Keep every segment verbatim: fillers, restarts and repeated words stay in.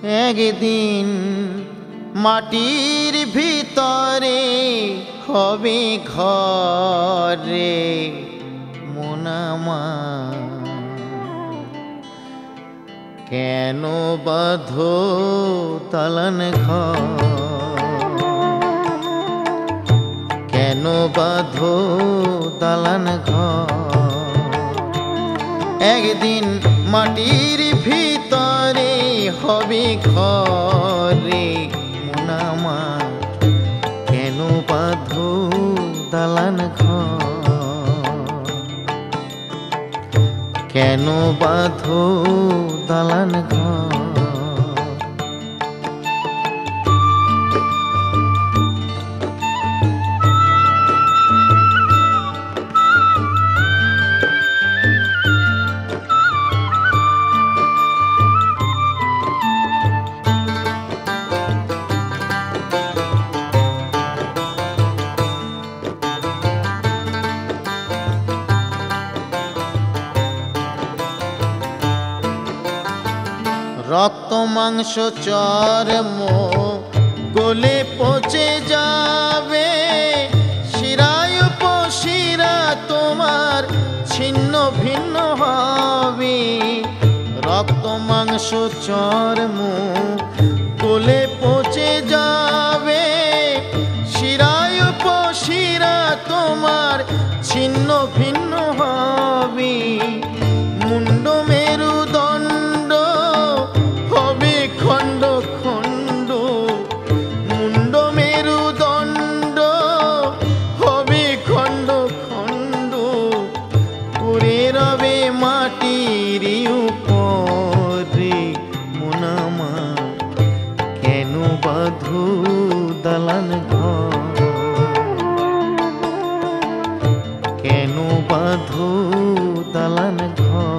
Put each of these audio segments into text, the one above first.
একদিন মাটির ভিতরে হবে ঘরে মন আমার, কেন বাঁধো দালান ঘর, কেন বাঁধো দালান ঘর। একদিন মাটির ভিতরে হবে ঘরে মন আমার, কেন বাঁধো দালান ঘর, কেন বাঁধো দালান ঘর। রক্ত মাংস চর্ম গলে পচে যাবে, শিরায় উপশিরা তোমার ছিন্ন ভিন্ন হবে। রক্ত মাংস চর্ম গলে পচে যাবে, শিরায় উপশিরা তোমার ছিন্ন ভিন্ন হবে। মুন্ড মেরুদণ্ড হবে খণ্ড খণ্ড, মুন্ড মেরুদণ্ড হবে খণ্ড খণ্ড, পড়ে রবে মাটির উপরে মন আমার, কেন বাঁধো দালান ঘর, কেন বাঁধো দালান ঘর।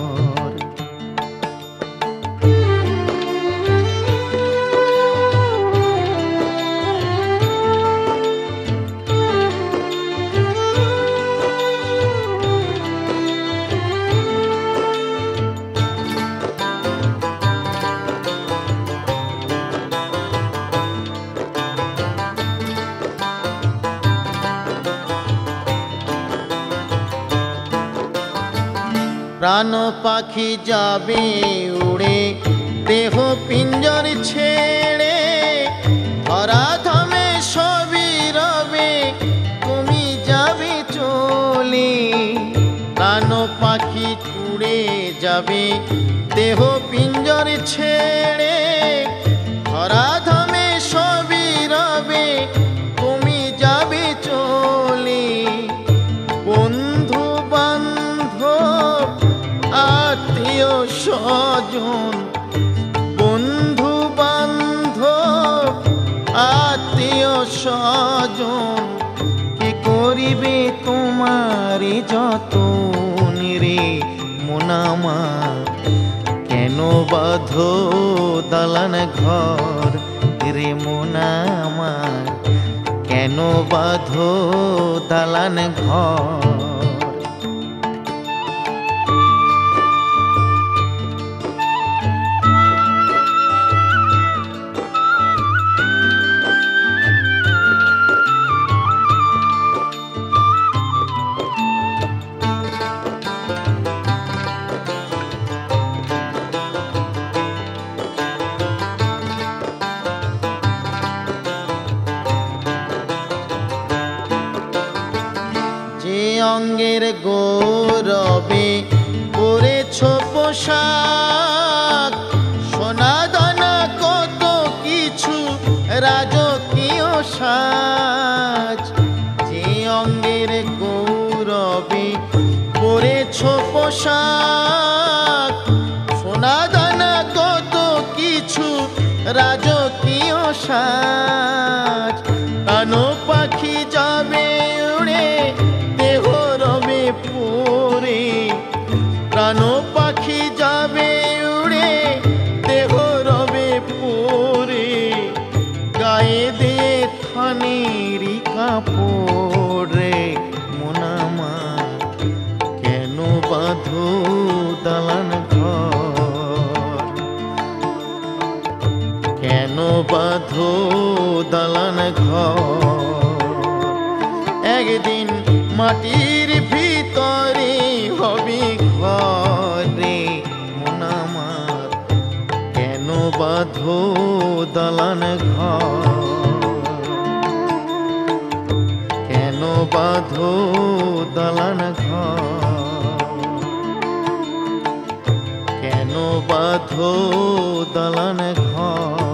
প্রাণ পাখি যাবে উড়ে দেহ পিঞ্জর ছেড়ে, ধরাধামে সবই রবে তুমি যাবে চলে। প্রাণ পাখি উড়ে যাবে দেহ পিঞ্জর ছেড়ে, ধরাধামে সবই রবে তুমি যাবে চলে। বন্ধু বান্ধব আত্মীয় স্বজন, বন্ধু বান্ধব আত্মীয় স্বজন, কি করিবে তোমার যতন রে মন আমার, কেন বাঁধো দালান ঘর রে মন আমার, কেন বাঁধো দালান ঘর। অঙ্গের গৌরবে পরেছ পোশাক, সোনা দানা কত কিছু রাজকীয় সাজ। যে অঙ্গের গৌরবে পরেছ পোশাক, সোনা দানা কত কিছু রাজকীয় সাজ। প্রাণ পাখি যাবে উড়ে দেহ রবে পড়ে, প্রাণ পাখি যাবে উড়ে দেহ রবে পড়ে, গায়ে দিয়ে থানের কাপড় রে মন আমার, কেন বাঁধো দালান ঘর, মাটির ভিতরে হবে ঘরে মন আমার, কেন বাঁধো দালান ঘর, কেন বাঁধো দালান ঘর, কেন বাঁধো দালান ঘর।